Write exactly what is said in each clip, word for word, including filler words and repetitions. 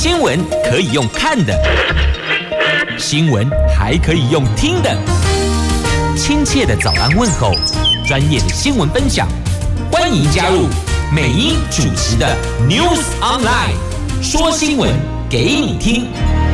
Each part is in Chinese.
新闻可以用看的，新闻还可以用听的。亲切的早安问候，专业的新闻分享，欢迎加入美英主持的 News Online， 说新闻给你听。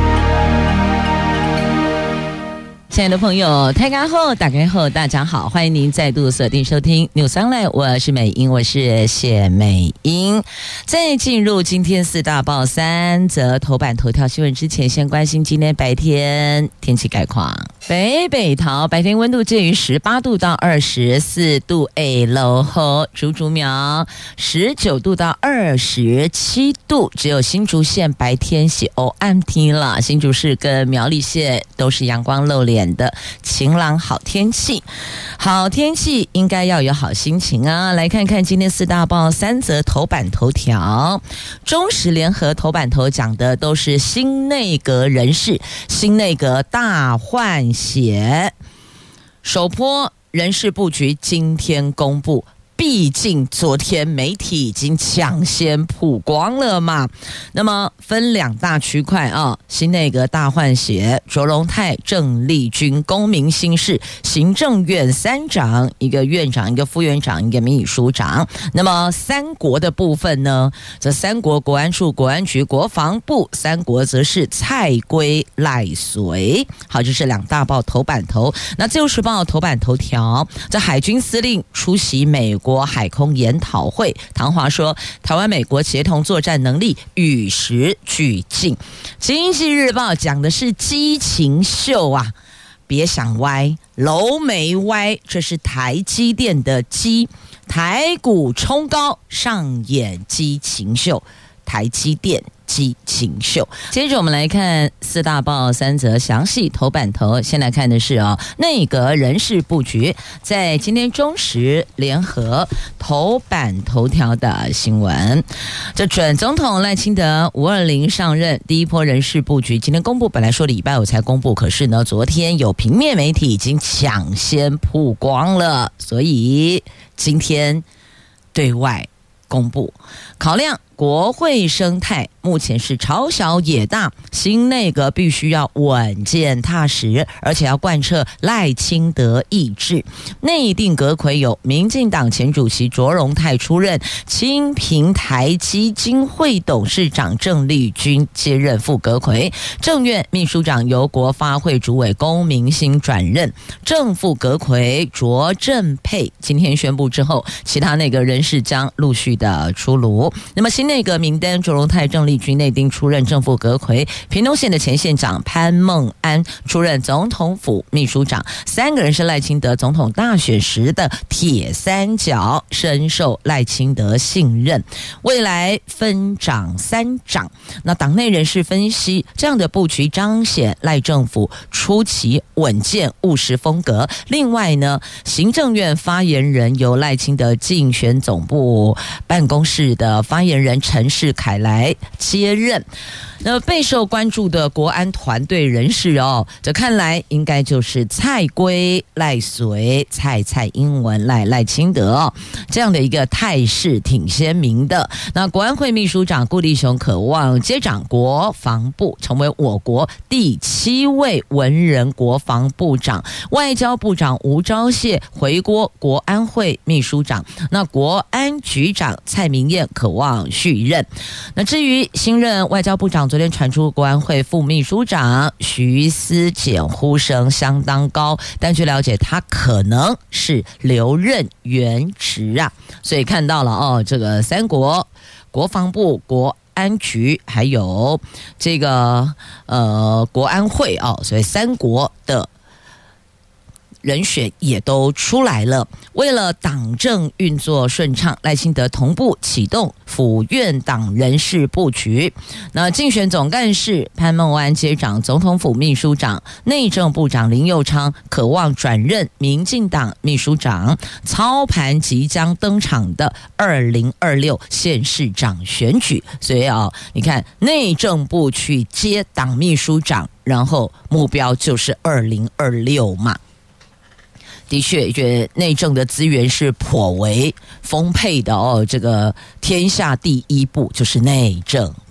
亲爱的朋友，大家好，打开后大家好，欢迎您再度锁定收听 News Online， 我是美英，我是谢美英。在进入今天四大报三则头版头条新闻之前，先关心今天白天天气概况。北北桃白天温度介于十八度到二十四度，哎，落后竹竹苗十九度到二十七度，只有新竹县白天是黑暗天了，新竹市跟苗栗县都是阳光露脸的晴朗好天气。好天气应该要有好心情啊！来看看今天四大报三则头版头条。中时联合头版头讲的都是新内阁人士，新内阁大换血，首波人事布局今天公布。毕竟昨天媒体已经抢先曝光了嘛，那么分两大区块啊，新内阁大换血，卓荣泰、郑丽君、公民新事行政院三长，一个院长，一个副院长，一个秘书长。那么三国的部分呢，这三国国安处、国安局、国防部，三国则是蔡圭、赖随。好，这是两大报头版头。那自由时报头版头条，这海军司令出席美国国海空研讨会，唐华说台湾美国协同作战能力与时俱进。经济日报讲的是激情秀啊，别想歪，楼没歪，这是台积电的激，台股冲高上演激情秀，台积电激情秀。接着我们来看四大报三则详细头版头，先来看的是哦，内阁人事布局，在今天中时联合头版头条的新闻。这准总统赖清德五二零上任第一波人事布局今天公布，本来说礼拜五才公布，可是呢昨天有平面媒体已经抢先曝光了，所以今天对外公布。考量国会生态目前是朝小野大，新内阁必须要稳健踏实，而且要贯彻赖清德意志。内定阁揆有民进党前主席卓荣泰出任，清平台基金会董事长郑丽君接任副阁揆，政院秘书长由国发会主委龚明鑫转任，正副阁揆卓正佩今天宣布之后，其他内阁人士将陆续的出炉。那么新内阁名单，卓荣泰、郑丽君内定出任正副阁揆，屏东县的前县长潘孟安出任总统府秘书长，三个人是赖清德总统大选时的铁三角，深受赖清德信任，未来分掌三长。那党内人士分析，这样的布局彰显赖政府出奇稳健务实风格。另外呢，行政院发言人由赖清德竞选总部办公室的发言人陈世凯来接任。那么备受关注的国安团队人士哦，这看来应该就是蔡圭、赖随、蔡蔡英文、赖赖清德哦，这样的一个态势挺鲜明的。那国安会秘书长顾立雄渴望接掌国防部，成为我国第七位文人国防部长。外交部长吴钊燮回国国安会秘书长，那国安局长蔡明彦渴望续任。那至于新任外交部长，昨天传出国安会副秘书长徐思俭呼声相当高，但据了解他可能是留任原职啊，所以看到了哦，这个三国国防部、国安局还有这个呃国安会哦，所以三国的人选也都出来了。为了党政运作顺畅，赖清德同步启动府院党人事布局。那竞选总干事潘孟安接掌总统府秘书长，内政部长林右昌渴望转任民进党秘书长，操盘即将登场的二零二六县市长选举。所以啊，你看内政部去接党秘书长，然后目标就是二零二六嘛。的确，觉得内政的资源是颇为丰沛的哦。这个天下第一部就是内政部。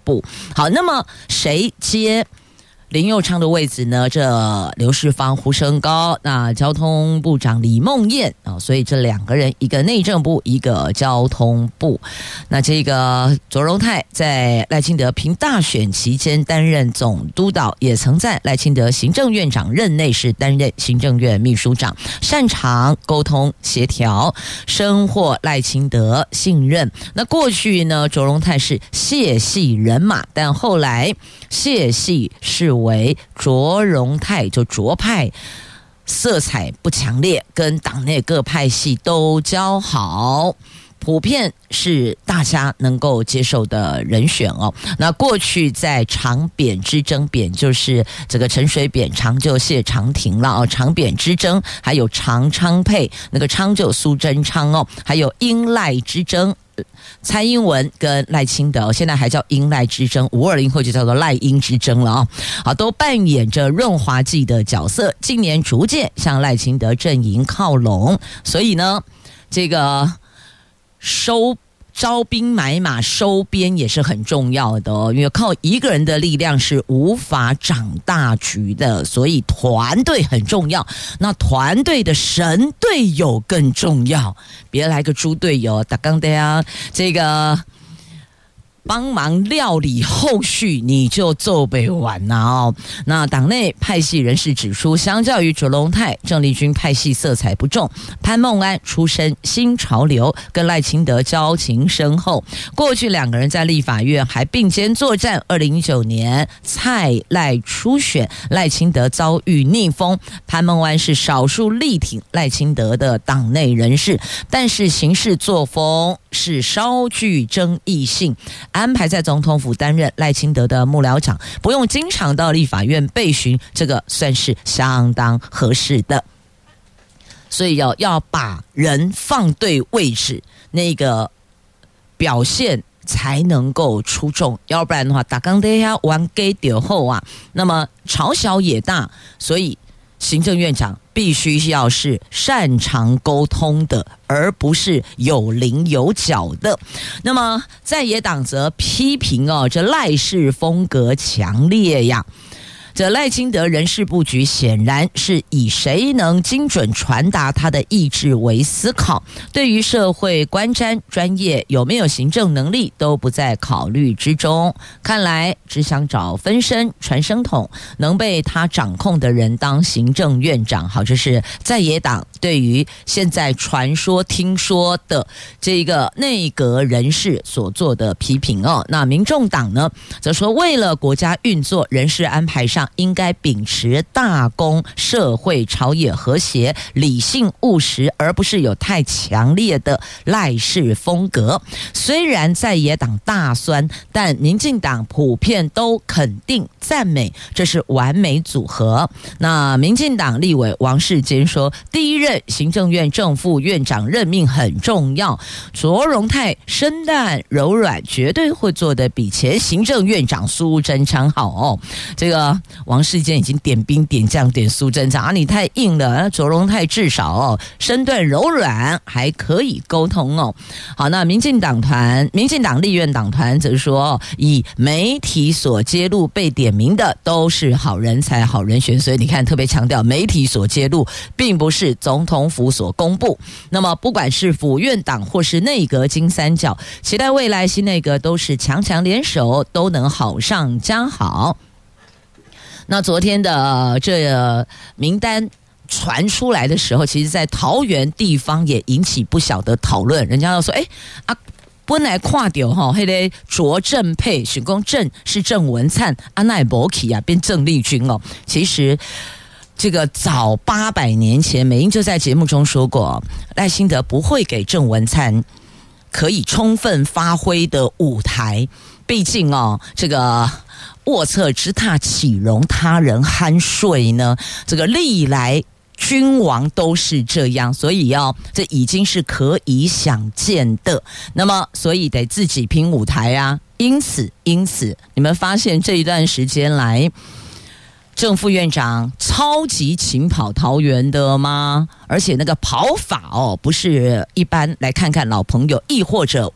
部。好，那么谁接林右昌的位置呢？这刘世芳、胡升高，那交通部长李孟燕啊、哦，所以这两个人，一个内政部，一个交通部。那这个卓荣泰在赖清德平大选期间担任总督导，也曾在赖清德行政院长任内是担任行政院秘书长，擅长沟通协调，深获赖清德信任。那过去呢，卓荣泰是谢系人马，但后来谢系是为卓荣泰，就卓派色彩不强烈，跟党内各派系都交好，普遍是大家能够接受的人选哦。那过去在长扁之争，扁就是这个陈水扁，长就谢长廷了哦。长扁之争，还有长昌配，那个昌就苏贞昌哦，还有英赖之争。蔡英文跟赖清德现在还叫英赖之争，五二零后就叫做赖英之争了啊！好，都扮演着润滑剂的角色，近年逐渐向赖清德阵营靠拢，所以呢，这个收招兵买马、收编也是很重要的哦，因为靠一个人的力量是无法掌大局的，所以团队很重要。那团队的神队友更重要，别来个猪队友，打刚的啊，这个帮忙料理后续你就做不完了哦。那党内派系人士指出，相较于卓荣泰、郑丽君派系色彩不重，潘孟安出身新潮流，跟赖清德交情深厚。过去两个人在立法院还并肩作战。二零一九年蔡赖初选，赖清德遭遇逆风，潘孟安是少数力挺赖清德的党内人士，但是行事作风是稍具争议性。安排在总统府担任赖清德的幕僚长，不用经常到立法院备询，这个算是相当合适的。所以要要把人放对位置，那个表现才能够出众，要不然的话，打刚的呀玩给丢后啊，那么朝小也大，所以行政院长必须要是擅长沟通的，而不是有棱有角的。那么在野党则批评哦，这赖氏风格强烈呀。这赖清德人事布局显然是以谁能精准传达他的意志为思考，对于社会观瞻、专业有没有行政能力都不在考虑之中。看来只想找分身传声筒，能被他掌控的人当行政院长。好，这是在野党对于现在传说听说的这个内阁人士所做的批评哦。那民众党呢，则说为了国家运作，人事安排上应该秉持大公、社会、朝野和谐、理性务实，而不是有太强烈的赖氏风格。虽然在野党大酸，但民进党普遍都肯定赞美，这是完美组合。那民进党立委王世坚说，第一任行政院正副院长任命很重要，卓荣泰生淡柔软，绝对会做得比前行政院长苏贞昌好哦。这个王世坚已经点兵点将点苏贞昌啊，你太硬了，卓荣泰至少哦身段柔软，还可以沟通哦。好，那民进党团、民进党立院党团则说，以媒体所揭露被点名的都是好人才、好人选，所以你看特别强调媒体所揭露，并不是总统府所公布。那么不管是府院党或是内阁金三角，期待未来新内阁都是强强联手，都能好上加好。那昨天的这名单传出来的时候，其实在桃园地方也引起不小的讨论。人家要说，哎啊，本来看到哈，那个卓正配选公正是郑文灿，啊那不起啊，变郑丽君哦。其实这个早八百年前，美英就在节目中说过，赖清德不会给郑文灿可以充分发挥的舞台。毕竟哦，这个卧侧之榻岂容他人酣睡呢？这个历来君王都是这样，所以哦，这已经是可以想见的。那么，所以得自己拼舞台啊。因此，因此，你们发现这一段时间来，正副院长超级勤跑桃园的吗？而且那个跑法哦，不是一般来看看老朋友，亦或者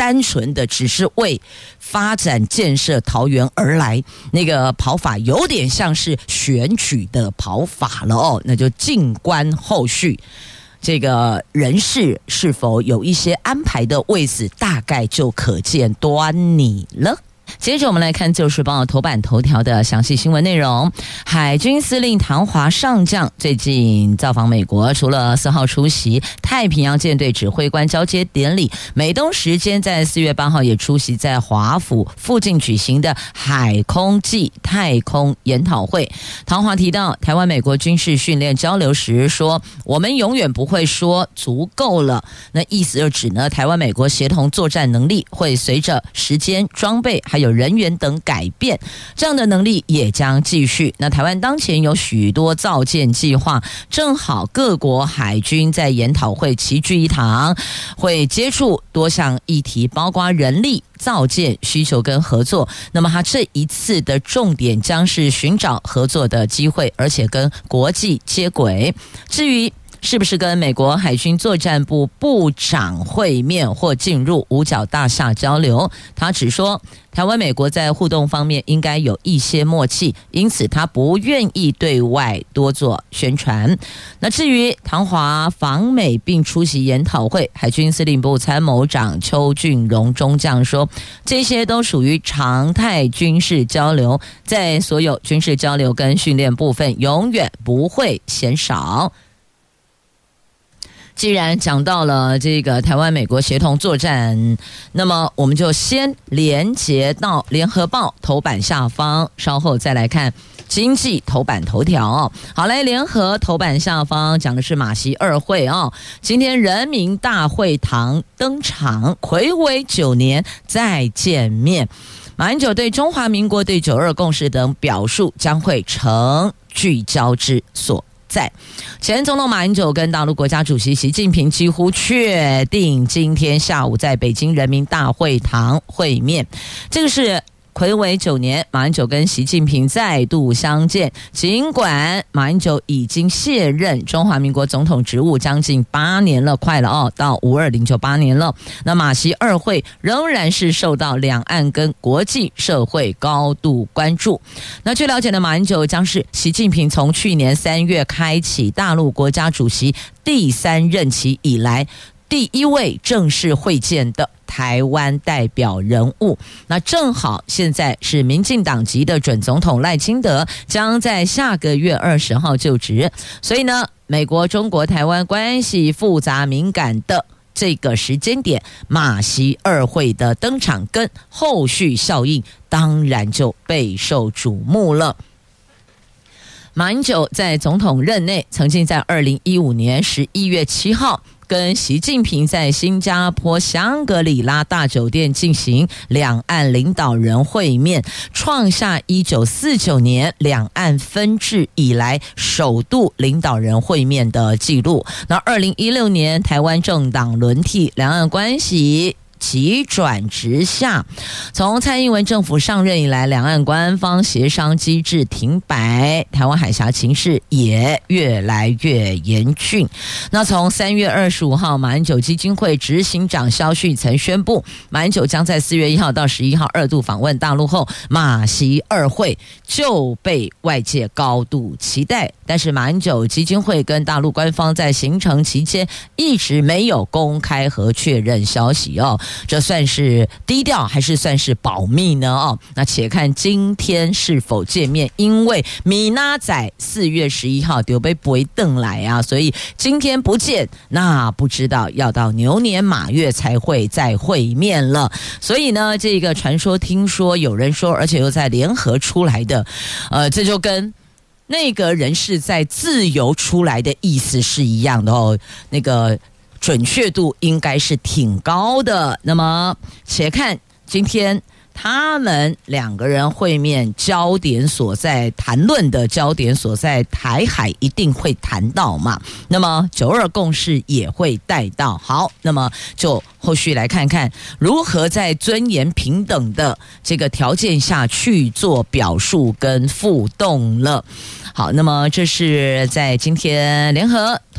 单纯的只是为发展建设桃园而来，那个跑法有点像是选举的跑法了哦，那就静观后续。这个人事是否有一些安排的位置，大概就可见端倪了。接着我们来看《自由时报》头版头条的详细新闻内容。海军司令唐华上将最近造访美国，除了四号出席太平洋舰队指挥官交接典礼，美东时间在四月八号也出席在华府附近举行的海空暨太空研讨会。唐华提到，台湾美国军事训练交流时说，我们永远不会说足够了，那意思就指呢，台湾美国协同作战能力会随着时间、装备还有人员等改变，这样的能力也将继续。那台湾当前有许多造舰计划，正好各国海军在研讨会齐聚一堂，会接触多项议题，包括人力、造舰需求跟合作。那么他这一次的重点将是寻找合作的机会，而且跟国际接轨。至于是不是跟美国海军作战部部长会面或进入五角大厦交流，他只说台湾美国在互动方面应该有一些默契，因此他不愿意对外多做宣传。那至于唐华访美并出席研讨会，海军司令部参谋长邱俊荣中将说，这些都属于常态军事交流，在所有军事交流跟训练部分永远不会嫌少。既然讲到了这个台湾美国协同作战，那么我们就先连结到联合报头版下方，稍后再来看经济头版头条哦。好，来联合头版下方讲的是马习二会哦，今天人民大会堂登场，睽违九年再见面。马英九对中华民国、对九二共识等表述将会成聚焦之所在。前总统马英九跟大陆国家主席习近平几乎确定今天下午在北京人民大会堂会面，这个是睽违九年，马英九跟习近平再度相见。尽管马英九已经卸任中华民国总统职务将近八年了，快了哦，到五二零就八年了。那马习二会仍然是受到两岸跟国际社会高度关注。那据了解的，马英九将是习近平从去年三月开启大陆国家主席第三任期以来第一位正式会见的台湾代表人物。那正好现在是民进党籍的准总统赖清德将在下个月二十号就职，所以呢，美国中国台湾关系复杂敏感的这个时间点，马习二会的登场跟后续效应当然就备受瞩目了。马英九在总统任内曾经在二零一五年十一月七号跟习近平在新加坡香格里拉大酒店进行两岸领导人会面，创下一九四九年两岸分治以来首度领导人会面的记录。那二零一六年台湾政党轮替，两岸关系急转直下，从蔡英文政府上任以来，两岸官方协商机制停摆，台湾海峡情势也越来越严峻。那从三月二十五号，马英九基金会执行长萧旭曾宣布，马英九将在四月一号到十一号二度访问大陆后，马习二会就被外界高度期待。但是马英九基金会跟大陆官方在行程期间一直没有公开和确认消息哦，这算是低调还是算是保密呢？哦，那且看今天是否见面，因为米娜仔四月十一号丢被不会登来啊，所以今天不见，那不知道要到牛年马月才会再会面了。所以呢，这个传说听说有人说，而且又在联合出来的，呃，这就跟内阁人士在自由出来的意思是一样的哦，那个准确度应该是挺高的。那么且看今天他们两个人会面焦点所在，谈论的焦点所在，台海一定会谈到嘛，那么九二共识也会带到。好，那么就后续来看看如何在尊严平等的这个条件下去做表述跟互动了。好，那么这是在今天联合头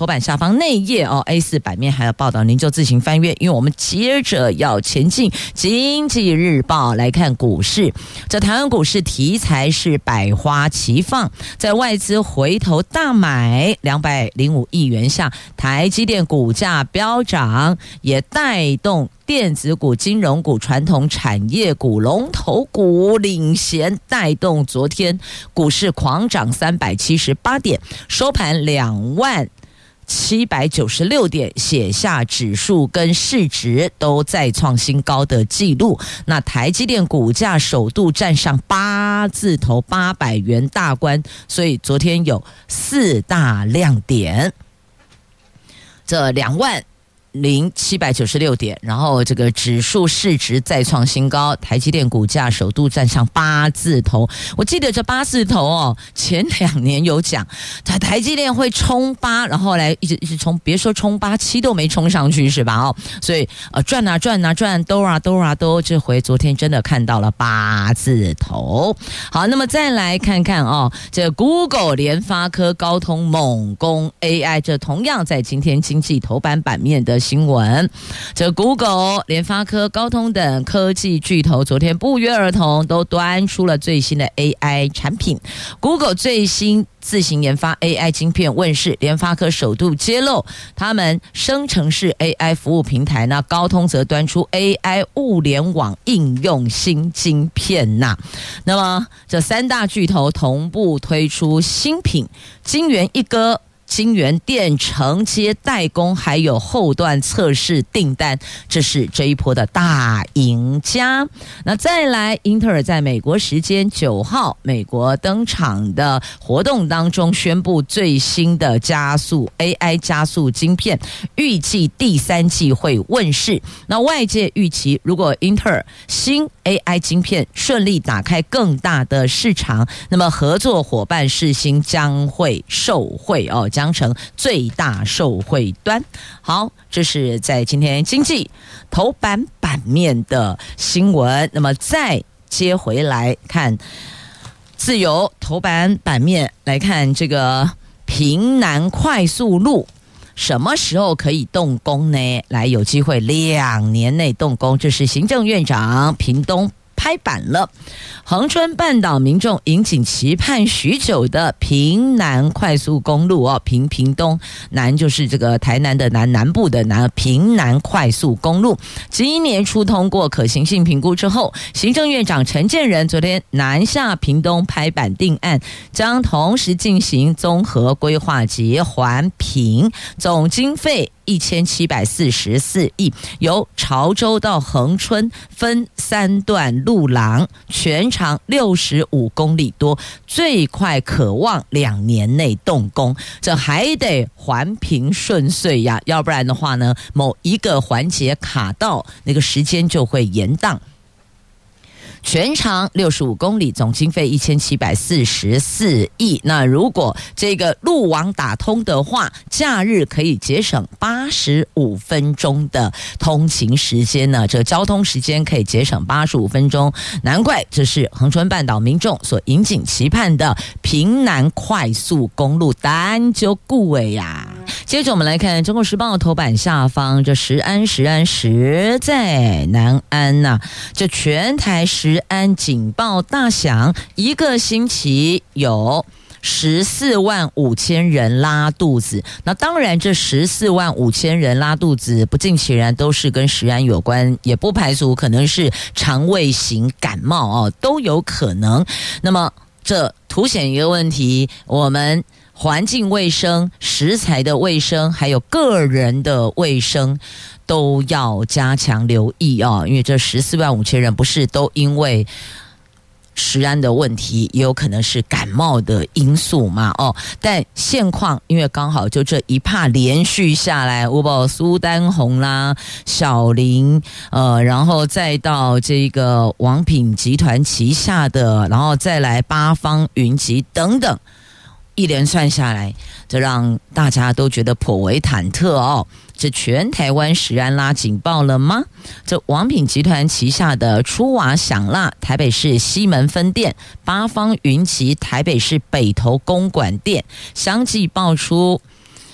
头版下方内页哦 A 四 版面还有报道，您就自行翻阅，因为我们接着要前进经济日报来看股市。这台湾股市题材是百花齐放，在外资回头大买两百零五亿元下，台积电股价飙涨，也带动电子股、金融股、传统产业股、龙头股领衔带动，昨天股市狂涨三百七十八点，收盘两万七百九十六点，写下指数跟市值都再创新高的记录。那台积电股价首度站上八字头八百元大关，所以昨天有四大亮点。这两万零七百九十六点，然后这个指数市值再创新高，台积电股价首度站上八字头。我记得这八字头哦，前两年有讲，台台积电会冲八，然后后来一直一直冲，别说冲八，七都没冲上去是吧？哦，所以呃转啊转啊转，兜啊兜啊兜，这回昨天真的看到了八字头。好，那么再来看看哦，这 Google、联发科、高通猛攻 A I， 这同样在今天经济头版版面的新闻。这 Google、联发科、高通等科技巨头昨天不约而同都端出了最新的 A I 产品。Google 最新自行研发 A I 晶片问世，联发科首度揭露他们生成式 A I 服务平台，那高通则端出 A I 物联网应用新晶片呐。那么这三大巨头同步推出新品，晶圆一哥。晶圆店承接代工，还有后段测试订单，这是这一波的大赢家。那再来，英特尔在美国时间九号美国登场的活动当中宣布最新的加速 A I 加速晶片，预计第三季会问世。那外界预期，如果英特尔新 A I 晶片顺利打开更大的市场，那么合作伙伴世芯将会受惠哦，将成最大受惠端。好，这是在今天经济头版版面的新闻。那么再接回来看自由头版版面，来看这个屏南快速路什么时候可以动工呢？来，有机会两年内动工，这是行政院长屏东拍板了。恒春半岛民众引颈期盼许久的屏南快速公路哦，屏屏东南就是这个台南的南，南部的南，屏南快速公路今年初通过可行性评估之后，行政院长陈建仁昨天南下屏东拍板定案，将同时进行综合规划及环评，总经费一千七百四十四亿，由潮州到恒春分三段路廊，全长六十五公里多，最快可望两年内动工。这还得环评顺遂呀，要不然的话呢，某一个环节卡到，那个时间就会延宕。全长六十五公里，总经费一千七百四十四亿。那如果这个路网打通的话，假日可以节省八十五分钟的通勤时间呢。这个交通时间可以节省八十五分钟，难怪这是恒春半岛民众所引颈期盼的屏南快速公路，单就顾尾呀。接着我们来看《中国时报》头版下方，这食安食安实在难安呐、啊！这全台食安警报大响，一个星期有十四万五千人拉肚子。那当然，这十四万五千人拉肚子，不尽其然都是跟食安有关，也不排除可能是肠胃型感冒哦，都有可能。那么这凸显一个问题，我们环境卫生、食材的卫生，还有个人的卫生，都要加强留意哦。因为这十四万五千人不是都因为食安的问题，也有可能是感冒的因素嘛哦。但现况，因为刚好就这一趴连续下来，我把苏丹红啦、小林，呃，然后再到这个王品集团旗下的，然后再来八方云集等等。一连串下来，这让大家都觉得颇为忐忑哦。这全台湾食安拉警报了吗？这王品集团旗下的初瓦享辣台北市西门分店、八方云集台北市北投公馆店相继爆出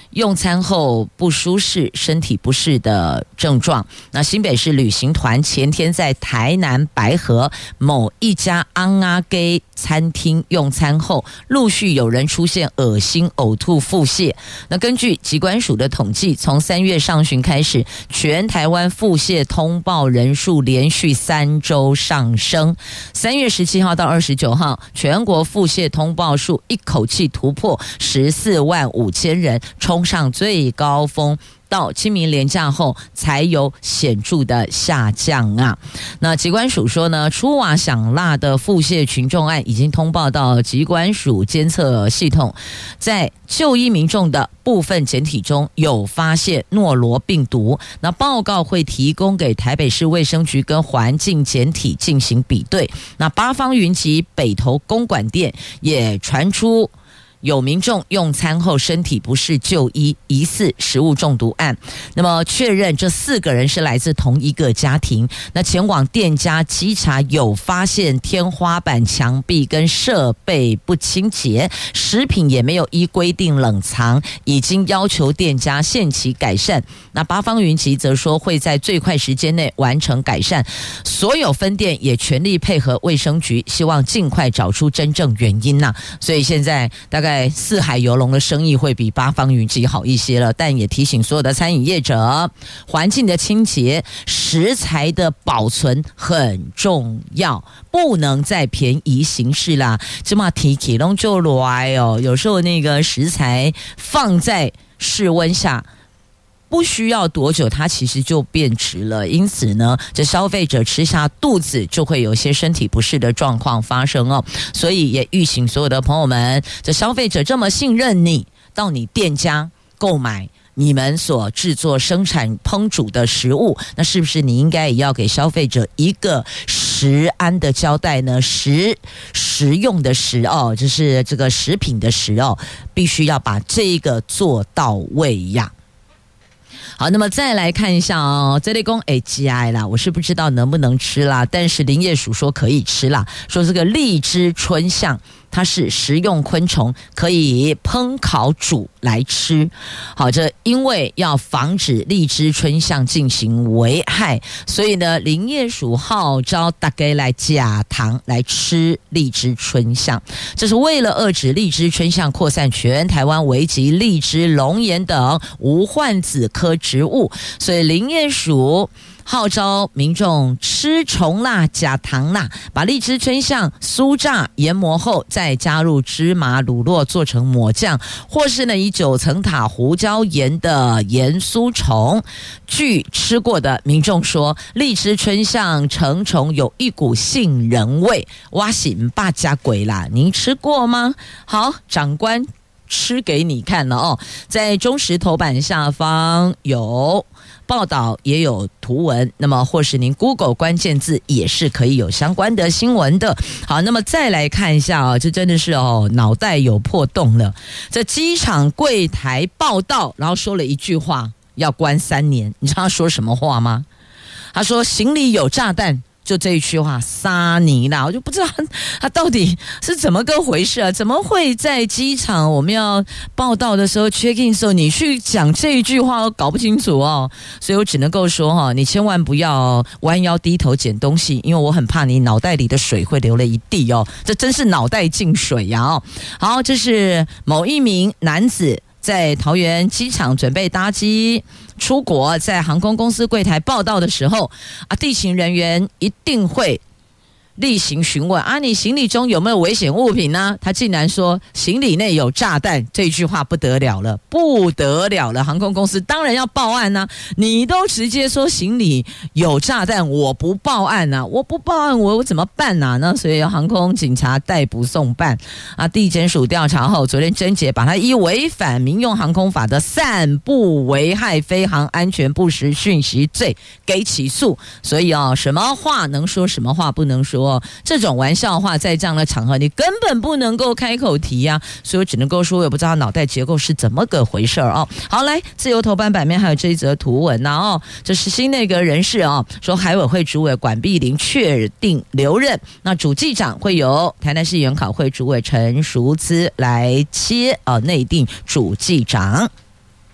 用餐后不舒适、身体不适的症状。那新北市旅行团前天在台南白河某一家安阿给餐厅用餐后，陆续有人出现恶心、呕吐、腹泻。那根据疾管署的统计，从三月上旬开始，全台湾腹泻通报人数连续三周上升。三月十七号到二十九号，全国腹泻通报数一口气突破十四万五千人，冲上最高峰。到清明连假后才有显著的下降啊。那疾管署说呢，出瓦响蜡的腹泻群众案已经通报到疾管署监测系统，在就医民众的部分检体中有发现诺罗病毒，那报告会提供给台北市卫生局跟环境检体进行比对。那八方云集北投公馆店也传出有民众用餐后身体不适就医，疑似食物中毒案。那么确认这四个人是来自同一个家庭。那前往店家稽查，有发现天花板、墙壁跟设备不清洁，食品也没有依规定冷藏，已经要求店家限期改善。那八方云集则说会在最快时间内完成改善，所有分店也全力配合卫生局，希望尽快找出真正原因呐。所以现在大概在四海游龙的生意会比八方云集好一些了，但也提醒所有的餐饮业者，环境的清洁、食材的保存很重要，不能再便宜行事啦。这么提起拢就来哦，有时候那个食材放在室温下，不需要多久它其实就变质了，因此呢，这消费者吃下肚子就会有些身体不适的状况发生哦。所以也预请所有的朋友们，这消费者这么信任你，到你店家购买你们所制作、生产、烹煮的食物，那是不是你应该也要给消费者一个食安的交代呢？食食用的食哦，就是这个食品的食哦，必须要把这个做到位呀。好，那么再来看一下哦，这类公 A G I 啦，我是不知道能不能吃啦，但是林业署说可以吃啦，说这个荔枝春象它是食用昆虫，可以烹烤煮来吃。好，这因为要防止荔枝春象进行危害，所以呢，林业署号召大家来假糖来吃荔枝春象，这是为了遏止荔枝春象扩散全台湾，危及荔枝、龙眼等无患子科植物，所以林业署号召民众吃虫蜡、假糖蜡，把荔枝春象酥炸研磨后，再加入芝麻、乳酪做成抹酱，或是呢以九层塔胡椒盐的盐酥虫。据吃过的民众说，荔枝春象成虫有一股杏仁味，哇西唔爸加鬼啦！您吃过吗？好，长官吃给你看了哦，在中时头版下方有报道也有图文，那么或是您 Google 关键字也是可以有相关的新闻的。好，那么再来看一下哦，这真的是哦脑袋有破洞了。这机场柜台报道，然后说了一句话，要关三年。你知道他说什么话吗？他说行李有炸弹。就这一句话，沙尼啦，我就不知道他到底是怎么个回事啊？怎么会在机场我们要报道的时候 check in 的时候，你去讲这一句话，我搞不清楚哦。所以我只能够说哈，你千万不要弯腰低头捡东西，因为我很怕你脑袋里的水会流了一地哦。这真是脑袋进水呀！哦，好，这是某一名男子在桃园机场准备搭机出国，在航空公司柜台报到的时候啊，地勤人员一定会例行询问啊，你行李中有没有危险物品呢？他竟然说行李内有炸弹，这句话不得了了，不得了了！航空公司当然要报案啊，你都直接说行李有炸弹，我不报案啊，我不报案我我怎么办啊？那所以航空警察逮捕送办啊。地检署调查后，昨天侦结把他依违反民用航空法的散布危害飞航安全不实讯息罪给起诉。所以啊，什么话能说，什么话不能说。这种玩笑话在这样的场合你根本不能够开口提啊，所以我只能够说我也不知道脑袋结构是怎么个回事哦。好，来自由头版版面还有这一则图文啊，哦，这是新内阁人士哦，说海委会主委管碧玲确定留任，那主计长会由台南市研考会主委陈淑姿来接呃内定主计长。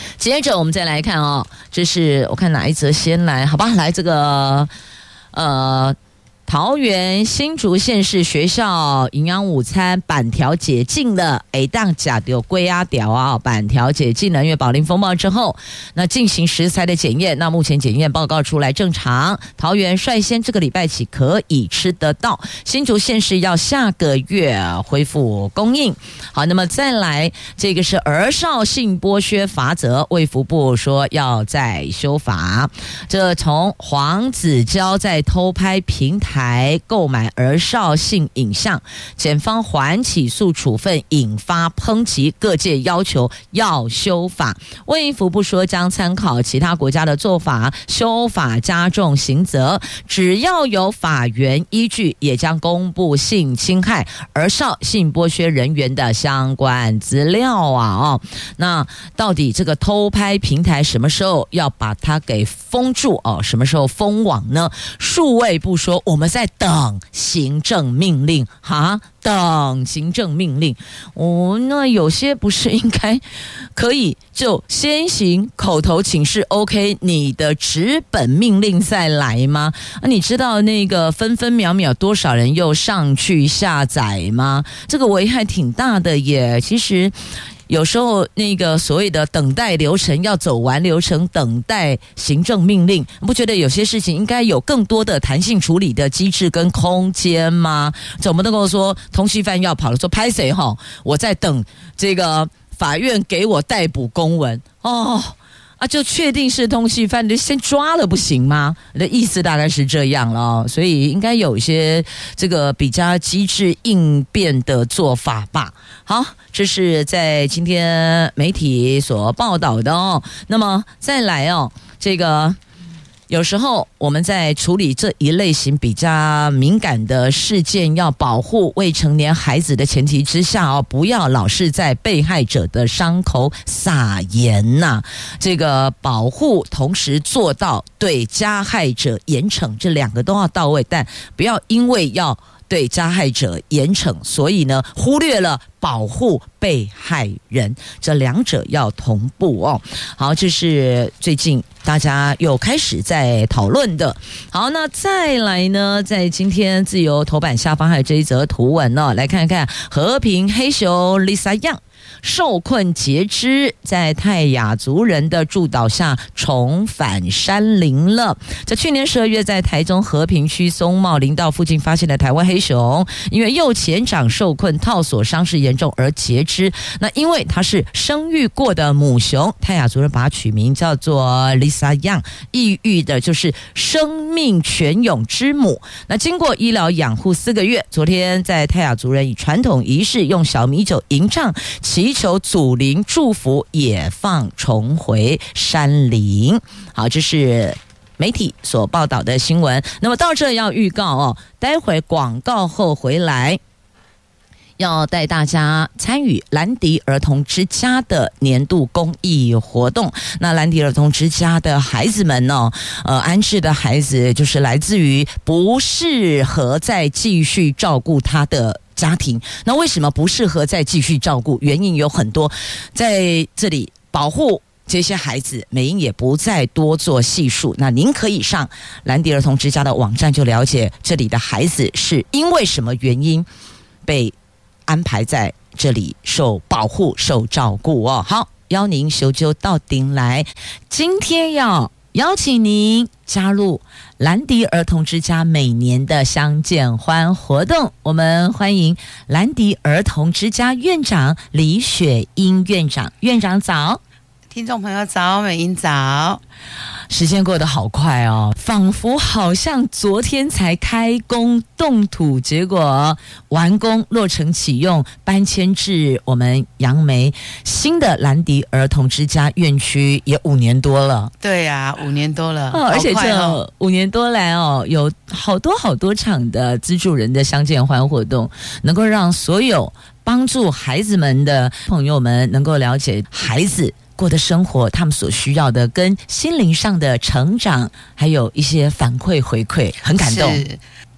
接着我们再来看哦，这是我看哪一则先来？好吧，来这个呃。桃园新竹县市学校营养午餐板条解禁了，哎，当假丢龟啊屌啊，板条解禁了，因为宝林风暴之后，那进行食材的检验，那目前检验报告出来正常，桃园率先这个礼拜起可以吃得到，新竹县市要下个月恢复供应。好，那么再来，这个是儿少性剥削罚则，卫福部说要再修法，这从黄子佼在偷拍平台台购买儿少性影像，检方缓起诉处分，引发抨击，各界要求要修法。卫福部说将参考其他国家的做法，修法加重刑责，只要有法源依据，也将公布性侵害儿少性剥削人员的相关资料啊！哦，那到底这个偷拍平台什么时候要把它给封住哦？什么时候封网呢？数位部说我们在等行政命令哈，等行政命令。哦，那有些不是应该可以就先行口头请示 OK， 你的纸本命令再来吗？啊，你知道那个分分秒秒多少人又上去下载吗？这个危害挺大的耶。其实有时候那个所谓的等待流程要走完流程，等待行政命令，不觉得有些事情应该有更多的弹性处理的机制跟空间吗？总不能够说通缉犯要跑了，说拍谁哈，我在等这个法院给我逮捕公文哦。啊，就确定是通缉犯，就先抓了不行吗？的意思大概是这样了，所以应该有一些这个比较机智应变的做法吧。好，这是在今天媒体所报道的哦。那么再来哦，这个有时候我们在处理这一类型比较敏感的事件，要保护未成年孩子的前提之下哦，不要老是在被害者的伤口撒盐呐、啊。这个保护同时做到对加害者严惩，这两个都要到位，但不要因为要对加害者严惩，所以呢忽略了保护被害人，这两者要同步哦。好，这是最近大家又开始在讨论的。好，那再来呢，在今天自由头版下方还有这一则图文哦，来看看和平黑熊 Lisa Yang受困截肢，在泰雅族人的助导下重返山林了。在去年十二月，在台中和平区松茂林道附近发现的台湾黑熊，因为右前掌受困套索伤势严重而截肢。那因为它是生育过的母熊，泰雅族人把它取名叫做 Lisa Yang， 意喻的就是生命泉涌之母。那经过医疗养护四个月，昨天在泰雅族人以传统仪式用小米酒吟唱，祈求祖灵祝福，也放重回山林。好，这是媒体所报道的新闻。那么到这要预告哦，待会广告后回来，要带大家参与兰迪儿童之家的年度公益活动。那兰迪儿童之家的孩子们呢、哦，呃，安置的孩子就是来自于不适合再继续照顾他的家庭。那为什么不适合再继续照顾？原因有很多，在这里保护这些孩子，美英也不再多做细数。那您可以上兰迪儿童之家的网站，就了解这里的孩子是因为什么原因被安排在这里受保护、受照顾哦。好，邀您修究到顶来，今天要邀请您加入兰迪儿童之家每年的相见欢活动。我们欢迎兰迪儿童之家院长李雪英院长。院长早。 听众朋友早，美英早。 时间过得好快哦，仿佛好像昨天才开工动土，结果完工落成启用，搬迁至我们杨梅新的兰迪儿童之家院区也五年多了。 对呀、啊，五年多了， 哦、而且这五年多来哦，有好多好多场的资助人的相见欢活动，能够让所有帮助孩子们的朋友们能够了解孩子过的生活，他们所需要的跟心灵上的成长，还有一些反馈回馈，很感动。 是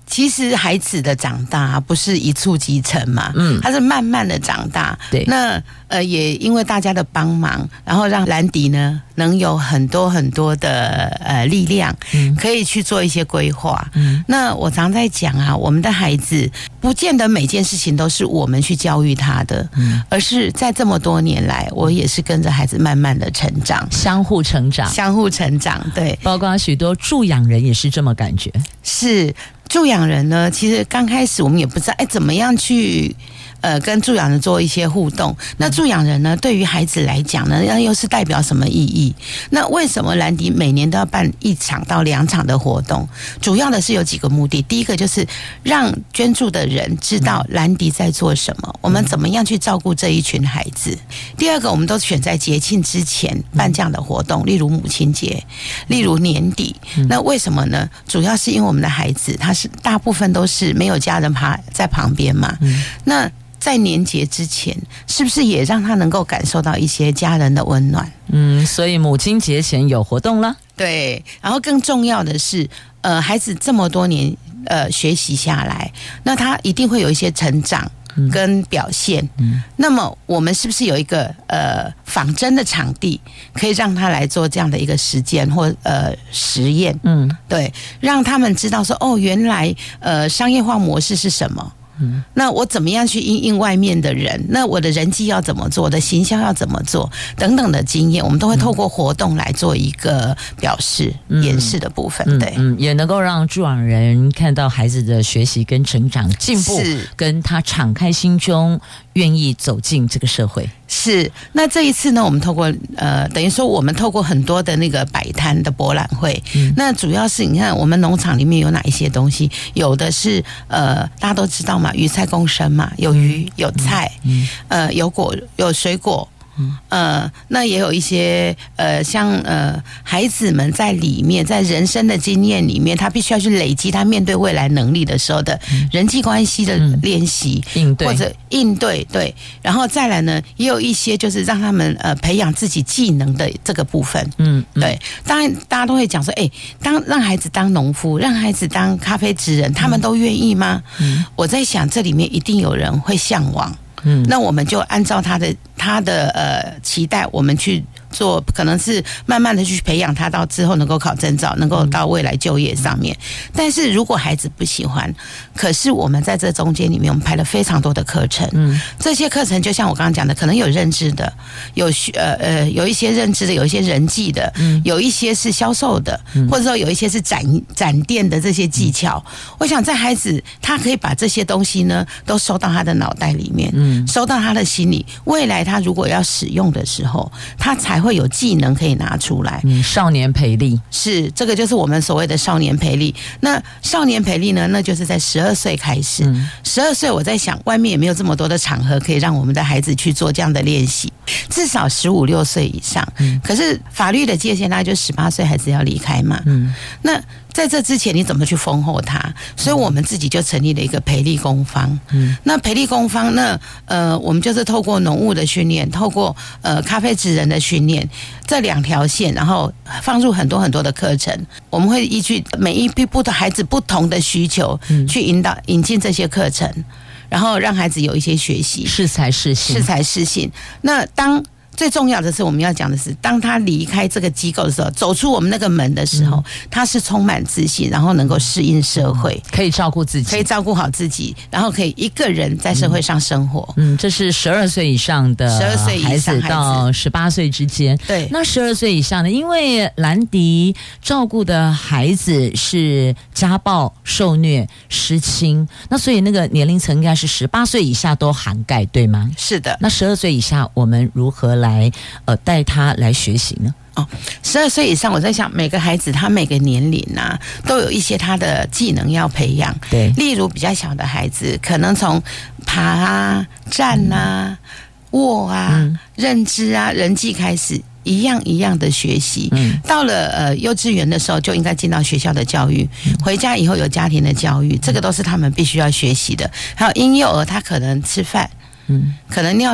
其实孩子的长大不是一触即成嘛，嗯，他是慢慢的长大。 对， 那呃也因为大家的帮忙，然后让兰迪呢能有很多很多的呃力量，嗯，可以去做一些规划。嗯，那我常在讲啊，我们的孩子不见得每件事情都是我们去教育他的，嗯，而是在这么多年来，我也是跟着孩子慢慢的成长， 相互成长， 相互成长。对， 包括许多助养人也是这么感觉， 是。助养人呢，其实刚开始我们也不知道，哎，怎么样去呃跟助养人做一些互动。那助养人呢，对于孩子来讲呢，那又是代表什么意义？那为什么兰迪每年都要办一场到两场的活动？主要的是有几个目的。第一个就是让捐助的人知道兰迪在做什么，我们怎么样去照顾这一群孩子。第二个，我们都选在节庆之前办这样的活动，例如母亲节，例如年底。那为什么呢？主要是因为我们的孩子他是大部分都是没有家人旁在旁边嘛，嗯、那在年节之前，是不是也让他能够感受到一些家人的温暖？ 嗯，所以母亲节前有活动了。 对，然后更重要的是，呃，孩子这么多年呃学习下来，那他一定会有一些成长跟表现。嗯，那么我们是不是有一个呃仿真的场地，可以让他来做这样的一个实践或呃实验？嗯，对，让他们知道说，哦，原来呃商业化模式是什么。嗯，那我怎么样去因应外面的人？那我的人际要怎么做？我的行销要怎么做？等等的经验，我们都会透过活动来做一个表示、嗯、演示的部分。对， 嗯，也能够让助养人看到孩子的学习跟成长进步，跟他敞开心胸，愿意走进这个社会。 是，那这一次呢，我们透过呃，等于说我们透过很多的那个摆摊的博览会，嗯、那主要是你看我们农场里面有哪一些东西？有的是呃，大家都知道嘛，鱼菜共生嘛，有鱼有菜，嗯、呃，有果有水果。嗯，呃，那也有一些呃，像呃，孩子们在里面，在人生的经验里面，他必须要去累积他面对未来能力的时候的人际关系的练习、 嗯、应对或者应对，对，然后再来呢，也有一些就是让他们呃培养自己技能的这个部分，嗯，嗯对，当然大家都会讲说，哎，当让孩子当农夫，让孩子当咖啡职人，他们都愿意吗？嗯，我在想这里面一定有人会向往。嗯，那我们就按照他的他的呃期待，我们去做，可能是慢慢的去培养他，到之后能够考证照，能够到未来就业上面。但是如果孩子不喜欢，可是我们在这中间里面，我们排了非常多的课程。嗯，这些课程就像我刚刚讲的，可能有认知的，有呃呃有一些认知的，有一些人际的，嗯，有一些是销售的，嗯、或者说有一些是展展店的这些技巧。嗯、我想在孩子他可以把这些东西呢，都收到他的脑袋里面。嗯。收到他的心里，未来他如果要使用的时候，他才会有技能可以拿出来。 嗯，少年培力是这个，就是我们所谓的少年培力。那少年培力呢，那就是在十二岁开始。十二岁，我在想，外面也没有这么多的场合可以让我们的孩子去做这样的练习，至少十五六岁以上。嗯，可是法律的界限大概就十八岁孩子要离开嘛。嗯，那在这之前你怎么去丰厚他？所以我们自己就成立了一个培力工坊。嗯，那培力工坊呢？呃，我们就是透过农务的训练，透过呃咖啡职人的训练，这两条线，然后放入很多很多的课程。我们会依据每一批不的孩子不同的需求，嗯、去引导引进这些课程，然后让孩子有一些学习， 适才适性， 适才适性。那当最重要的是，我们要讲的是，当他离开这个机构的时候，走出我们那个门的时候，嗯、他是充满自信，然后能够适应社会， 可以照顾自己， 可以照顾好自己，然后可以一个人在社会上生活。 嗯，这是十二岁以上的十二岁孩子到十八岁之间。 对， 那十二岁以上的，因为兰迪照顾的孩子是家暴、受虐、失亲，那所以那个年龄层应该是十八岁以下都涵盖，对吗？ 是的。 那十二岁以下，我们如何来？来，呃，带他来学习呢？ 哦，十二岁以上，我在想，每个孩子他每个年龄啊，都有一些他的技能要培养。 对， 例如比较小的孩子，可能从爬啊、站啊、嗯、卧啊、嗯、认知啊、人际开始。一样一样的学习，嗯，到了呃幼稚园的时候就应该进到学校的教育，嗯、回家以后有家庭的教育，这个都是他们必须要学习的。还有婴幼儿，他可能吃饭。嗯，可能尿尿，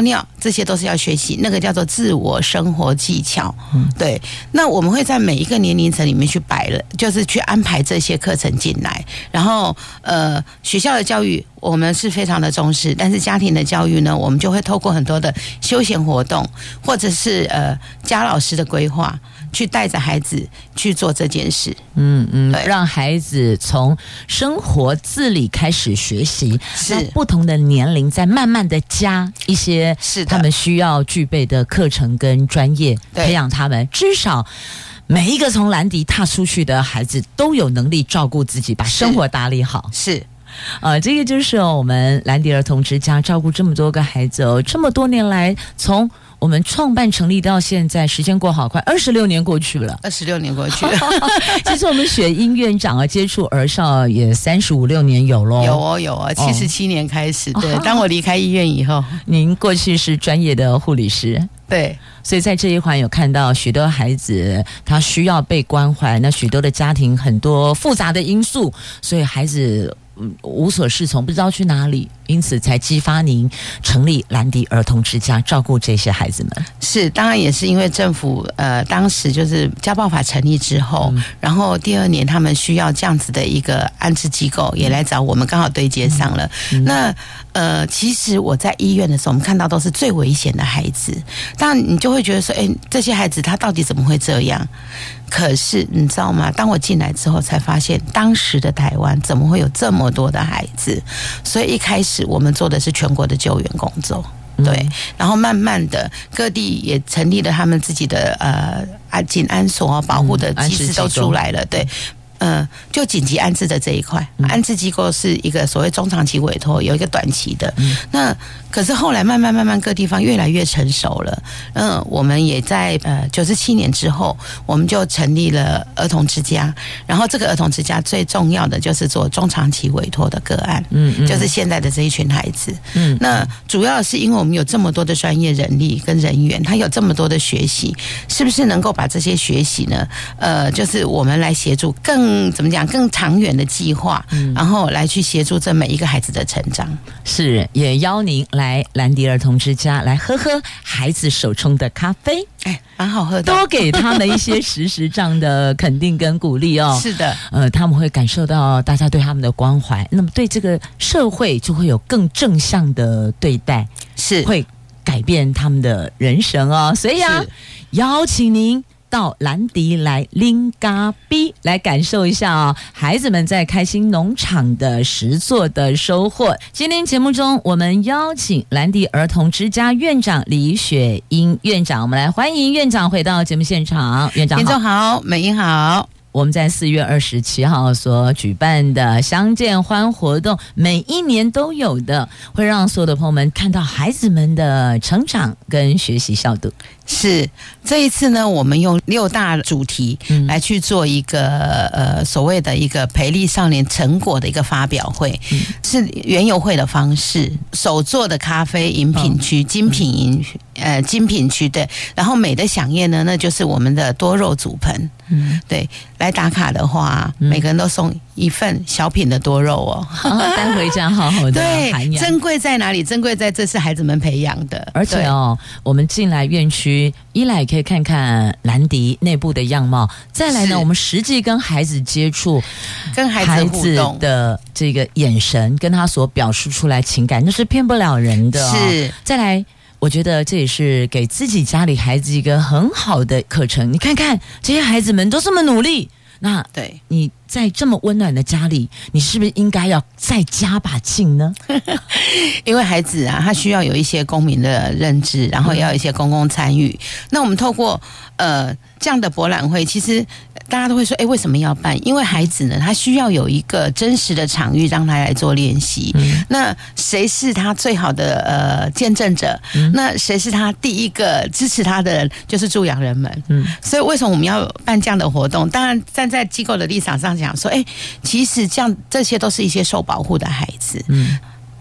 这些都是要学习，那个叫做自我生活技巧。嗯，对。那我们会在每一个年龄层里面去摆了，就是去安排这些课程进来。然后，呃，学校的教育我们是非常的重视，但是家庭的教育呢，我们就会透过很多的休闲活动，或者是呃家老师的规划，去带着孩子去做这件事。 嗯嗯，让孩子从生活自理开始学习， 是那不同的年龄再慢慢的加一些他们需要具备的课程跟专业，培养他们，至少每一个从兰迪踏出去的孩子都有能力照顾自己，把生活打理好。 是。 呃，这个就是、哦、我们兰迪儿童之家照顾这么多个孩子哦，这么多年来，从我们创办成立到现在，时间过好快，二十六年过去了， 二十六年过去了。 其实我们雪英院长啊，接触儿少也三十五六年有咯， 有哦有哦，七十七年开始。哦、对，当我离开医院以后， 您过去是专业的护理师， 对， 所以在这一环有看到许多孩子他需要被关怀，那许多的家庭很多复杂的因素，所以孩子无所适从，不知道去哪里，因此才激发您成立兰迪儿童之家，照顾这些孩子们。 是，当然也是因为政府呃当时就是家暴法成立之后、嗯，然后第二年他们需要这样子的一个安置机构，也来找我们，刚好对接上了。嗯、那呃，其实我在医院的时候，我们看到都是最危险的孩子，当然你就会觉得说，哎，这些孩子他到底怎么会这样？可是你知道吗？当我进来之后，才发现当时的台湾怎么会有这么多的孩子？所以一开始我们做的是全国的救援工作，对，然后慢慢的各地也成立了他们自己的呃安紧安所保护的机制都出来了，对。嗯，就紧急安置的这一块，嗯、安置机构是一个所谓中长期委托，有一个短期的。嗯、那可是后来慢慢慢慢各地方越来越成熟了。嗯，我们也在呃九十七年之后，我们就成立了儿童之家。然后这个儿童之家最重要的就是做中长期委托的个案，嗯，嗯就是现在的这一群孩子。嗯，那主要是因为我们有这么多的专业人力跟人员，他有这么多的学习，是不是能够把这些学习呢？呃，就是我们来协助更。更怎么讲？更长远的计划、嗯，然后来去协助这每一个孩子的成长。 是，也邀您来兰迪儿童之家来喝喝孩子手冲的咖啡， 哎，蛮好喝的， 多给他们一些实时上的肯定跟鼓励哦。 是的， 呃，他们会感受到大家对他们的关怀，那么对这个社会就会有更正向的对待， 是会改变他们的人生哦。所以啊，邀请您到兰迪来拎咖啡，来感受一下啊、哦，孩子们在开心农场的实作的收获。今天节目中，我们邀请兰迪儿童之家院长李雪英院长，我们来欢迎院长回到节目现场。院长好， 听众好，美英好。 我们在四月二十七号所举办的相见欢活动，每一年都有的，会让所有的朋友们看到孩子们的成长跟学习效度。 是这一次呢，我们用六大主题来去做一个、嗯、呃所谓的一个培力少年成果的一个发表会，嗯、是园游会的方式，手做的咖啡饮品区、哦、精品饮呃精品区对，然后美的飨宴呢，那就是我们的多肉祖盆，嗯，对，来打卡的话，嗯、每个人都送一份小品的多肉哦， 哦带回家好好的涵养。 对，珍贵在哪里？珍贵在这是孩子们培养的， 而且哦，我们进来院区，一来可以看看兰迪内部的样貌，再来呢，我们实际跟孩子接触， 跟孩子互动的这个眼神，跟他所表述出来情感，那是骗不了人的、哦。 是， 再来。我觉得这也是给自己家里孩子一个很好的课程。你看看这些孩子们都这么努力，那对你在这么温暖的家里，你是不是应该要再加把劲呢？ 因为孩子啊，他需要有一些公民的认知，然后要有一些公共参与。嗯、那我们透过呃这样的博览会，其实大家都会说，哎，为什么要办？因为孩子呢，他需要有一个真实的场域让他来做练习。嗯、那谁是他最好的呃见证者？嗯、那谁是他第一个支持他的人？就是助养人们。嗯，所以为什么我们要办这样的活动？当然，站在机构的立场上讲说，哎，其实这样这些都是一些受保护的孩子。嗯。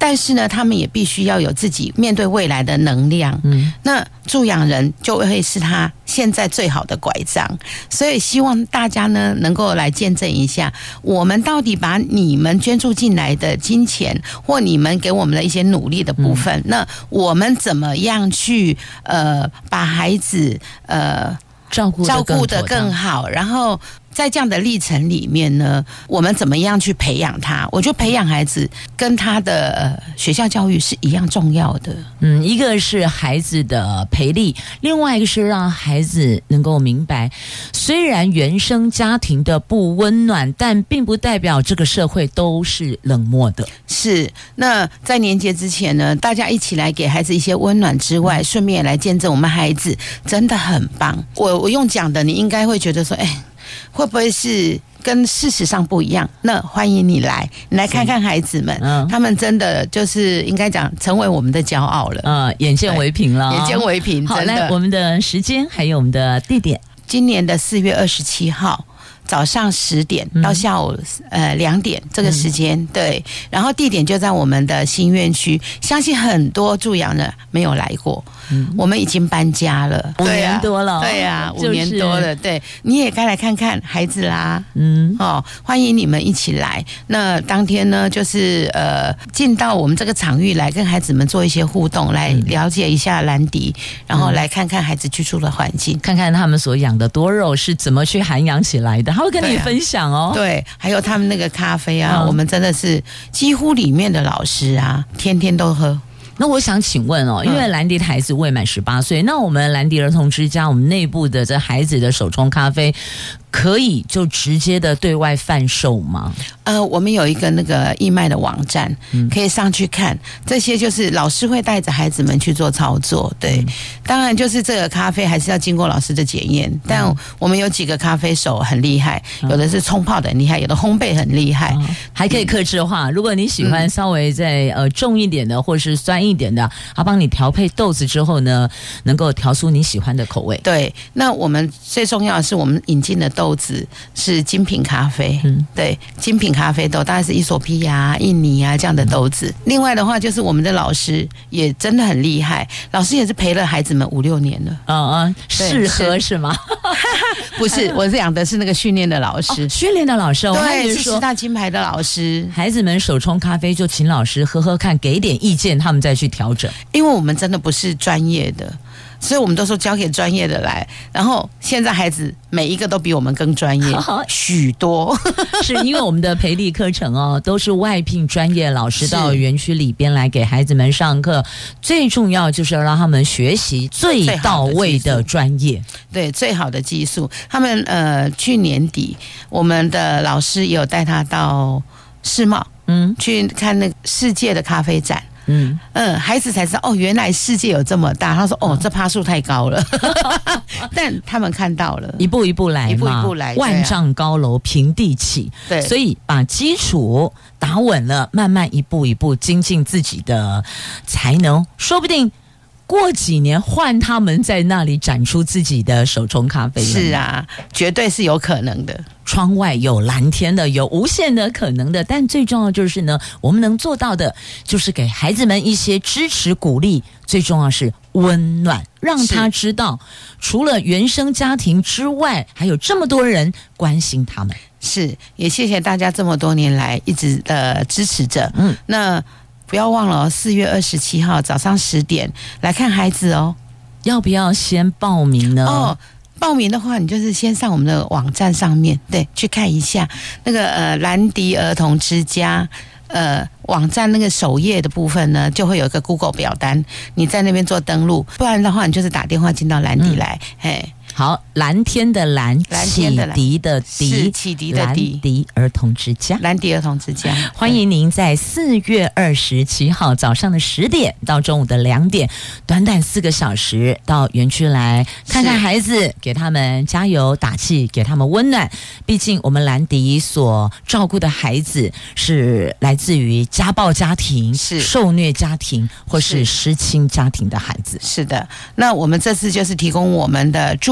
但是呢，他们也必须要有自己面对未来的能量。嗯，那助养人就会是他现在最好的拐杖，所以希望大家呢能够来见证一下，我们到底把你们捐助进来的金钱，或你们给我们的一些努力的部分，嗯、那我们怎么样去呃把孩子呃照顾照顾得更好，然后。在这样的历程里面呢，我们怎么样去培养他？我觉得培养孩子跟他的学校教育是一样重要的。 嗯，一个是孩子的培力，另外一个是让孩子能够明白，虽然原生家庭的不温暖，但并不代表这个社会都是冷漠的。 是，那在年节之前呢，大家一起来给孩子一些温暖之外，顺便也来见证我们孩子真的很棒。我我用讲的，你应该会觉得说，哎。会不会是跟事实上不一样？那欢迎你来，你来看看孩子们，嗯、他们真的就是应该讲成为我们的骄傲了。 嗯，眼见为凭了， 眼见为凭。 好，来，我们的时间还有我们的地点， 今年的四月二十七号。早上十点到下午呃两点这个时间、嗯，对，然后地点就在我们的新院区，相信很多助养人没有来过，嗯，我们已经搬家了， 五年多了， 对呀、啊，五年多了，对，你也该来看看孩子啦，嗯，哦，欢迎你们一起来。那当天呢，就是呃进到我们这个场域来跟孩子们做一些互动，来了解一下兰迪，然后来看看孩子居住的环境， 看看他们所养的多肉是怎么去涵养起来的。他会跟你分享哦， 对、啊，对，还有他们那个咖啡啊、嗯，我们真的是几乎里面的老师啊，天天都喝。 那我想请问哦，因为兰迪的孩子未满十八岁，那我们兰迪儿童之家，我们内部的这孩子的手冲咖啡，可以就直接的对外贩售吗？ 呃，我们有一个那个义卖的网站，嗯、可以上去看。这些就是老师会带着孩子们去做操作。对，嗯、当然就是这个咖啡还是要经过老师的检验。嗯、但我们有几个咖啡手很厉害，嗯、有的是冲泡的很厉害，有的烘焙很厉害， 嗯、还可以客制化。嗯、如果你喜欢稍微再呃重一点的，或是酸一点的，他帮你调配豆子之后呢，能够调出你喜欢的口味。 对，那我们最重要的是我们引进的豆子是精品咖啡，嗯，对，精品咖啡豆大概是伊索比亚、印尼啊这样的豆子。嗯、另外的话，就是我们的老师也真的很厉害，老师也是陪了孩子们五六年了。 嗯嗯，适合是吗？ 不是，我讲的是那个训练的老师， 哦、训练的老师， 对，是十大金牌的老师。 孩子们手冲咖啡就请老师喝喝看，给点意见，他们再去调整。 因为我们真的不是专业的。所以我们都说交给专业的来，然后现在孩子每一个都比我们更专业许多， 是因为我们的培力课程哦，都是外聘专业老师到园区里边来给孩子们上课，最重要就是要让他们学习最到位的专业， 对，最好的技术。他们呃去年底我们的老师也有带他到世贸，嗯，去看那个世界的咖啡展。嗯嗯，孩子才知道哦，原来世界有这么大。他说哦，这趴数太高了，但他们看到了， 一步一步来嘛， 一步一步来， 万丈高楼平地起。 对， 所以把基础打稳了，慢慢一步一步精进自己的才能，说不定过几年换他们在那里展出自己的手冲咖啡。 是啊，绝对是有可能的。 窗外有蓝天的，有无限的可能的，但最重要就是呢，我们能做到的就是给孩子们一些支持鼓励，最重要是温暖，让他知道除了原生家庭之外，还有这么多人关心他们。 是，也谢谢大家这么多年来一直的支持着。嗯，那不要忘了四月二十七号早上十点来看孩子哦。 要不要先报名呢？ 哦，报名的话，你就是先上我们的网站上面，对，去看一下那个呃兰迪儿童之家呃网站那个首页的部分呢，就会有一个 Google 表单，你在那边做登录，不然的话，你就是打电话进到兰迪来，嗯、嘿。 好，蓝天的蓝，启迪的迪， 启迪的迪， 兰迪儿童之家， 兰迪儿童之家， 欢迎您在四月二十七号早上的十点到中午的两点，短短四个小时到园区来看看孩子，给他们加油打气，给他们温暖。毕竟我们兰迪所照顾的孩子是来自于家暴家庭、是受虐家庭或是失亲家庭的孩子。 是的，那我们这次就是提供我们的助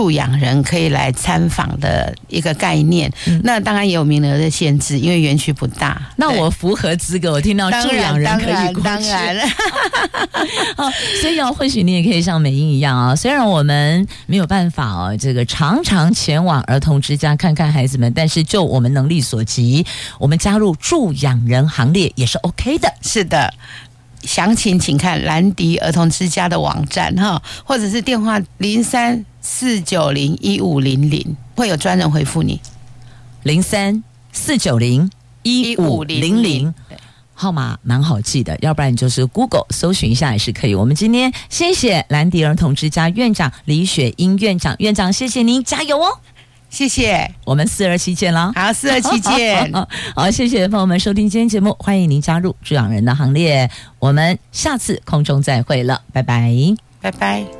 助养人可以来参访的一个概念。嗯、那当然也有名额的限制，因为园区不大。 那我符合资格，我听到助养人可以过去， 当然，当然。 哦，所以哦，或许你也可以像美英一样啊、哦。虽然我们没有办法哦，这个常常前往儿童之家看看孩子们，但是就我们能力所及，我们加入助养人行列也是 OK 的。 是的。详情请看兰迪儿童之家的网站哈，或者是电话零三四九零一五零零，会有专人回复你。 零三四九零一五零零号码蛮好记的，要不然你就是 Google 搜寻一下也是可以。我们今天谢谢兰迪儿童之家院长李雪英院长，院长谢谢您，加油哦！ 谢谢， 我们四二七见了。 好，四二七见。 好，谢谢朋友们收听今天节目，欢迎您加入助养人的行列。我们下次空中再会了，拜拜， 拜拜。